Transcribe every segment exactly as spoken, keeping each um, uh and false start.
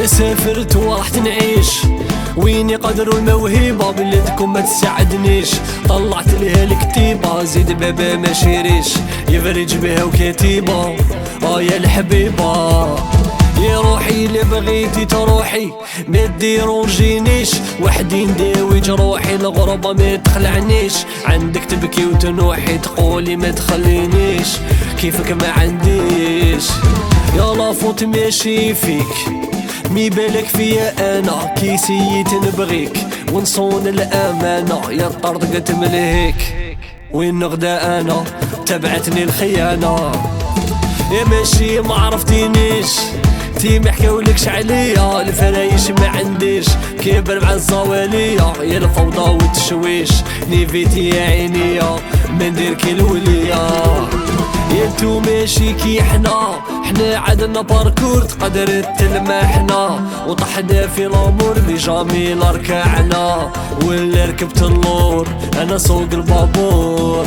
سافرت وراح نعيش وين يقدروا الموهبة بلادكم ما تساعدنيش. طلعت ليها الكتيبة زيد بابا ما شيريش يفرج بها وكتيبة اه يا الحبيبة. يا روحي اللي بغيتي تروحي ما تديرونجينيش وحدي نداوي جروحي الغربة ما تخلعنيش. عندك تبكي وتنوحي تقولي ما تخلينيش كيفك ما عنديش. يلا فوت ماشي فيك مي بالك فيا انا كيسيت نبغيك ونصون الامانه يا طردقت ملهيك وين نغدا انا تبعتني الخيانه. يا ماشي ما عرفتينيش تي ما حكاولكش عليا الفرايش ما عنديش كبر مع الزواليه يا الفوضى والتشويش نيفيتي يا عينيا ما ندير كي الوليه. يا انتو ماشي كي حنا حنا عدنا باركور تقدر تلمحنا وطحنا في الامور اللي جامي لركعنا ولا ركبت اللور انا سوق البابور.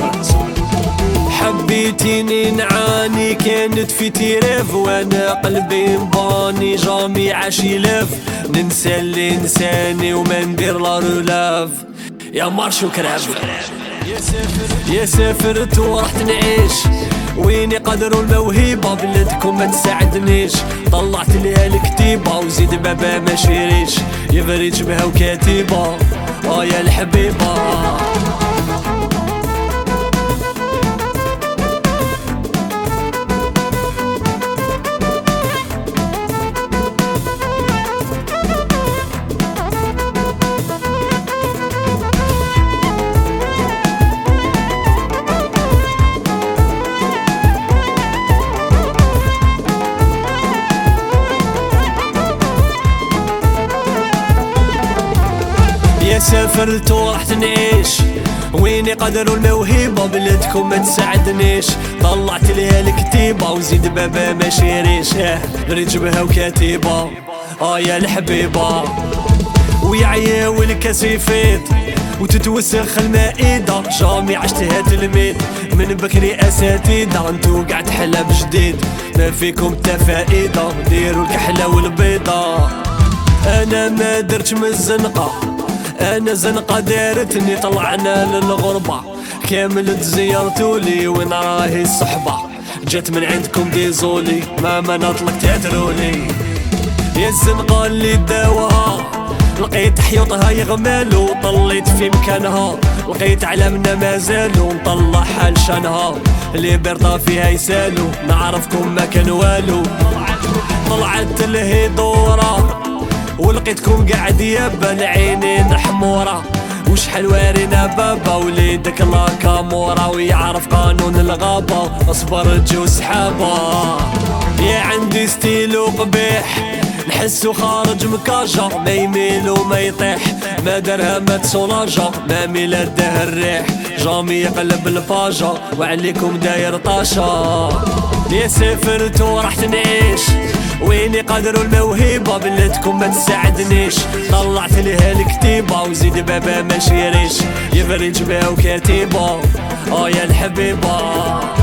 حبيتيني نعاني كانت في تيريف وانا قلبي مباني جامي عاشي لف ننسى اللي نساني وما ندير لا رولاف يا مارشو كراب. يا سافرت ورحت نعيش وين يقدروا الموهبة بلادكم ما تساعدنيش. طلعت ليها الكتيبة وزيد بابا ما شيريش يفرج بها وكاتبة اه يا الحبيبة. يا سافرت ورحت نعيش وين يقدروا الموهبة بلادكم ما تساعدنيش. طلعت ليها الكتيبة وزيد بابا ما شيريش ريج بها وكاتبة اه يا الحبيبة. ويعيا والكاسيفيت وتتوسخ المائدة جامي عشتها تلميذ من بكري اساتذة انتو قاعد تحلى بجديد ما فيكم تفائدة ديروا الكحلة والبيضة. انا ما درت من الزنقة انا زنقة دارتني طلعنا للغربة كامل تزيرتولي وين راهي الصحبة جات من عندكم ديزولي ما ما نطلق تهدرولي. يا الزنقة اللي داوها لقيت حيوطها يغمالو طليت في مكانها لقيت علمنا مازالو نطلع حال شانها اللي برطا فيها يسالو نعرفكم ما كان والو. طلعت الهيدورة ولقيتكم قاعد يابا العينين حمورة وشحال وارينا بابا وليدك لا كامورة ويعرف قانون الغابة اصبر تجو سحابة. يا عندي ستيلو قبيح نحسو خارج مكاجة ما يميل وما يطيح ما درها ما تسولاجة ما ميلاده الريح جامي يقلب الفاجة وعليكم داير طاشة. يا سافرت ورحت نعيش وين يقدروا الموهبة بلادكم ما تساعدنيش. طلعت ليها الكتيبة وزيد بابا ما شيريش يفرج بها وكاتبة اه يا الحبيبة.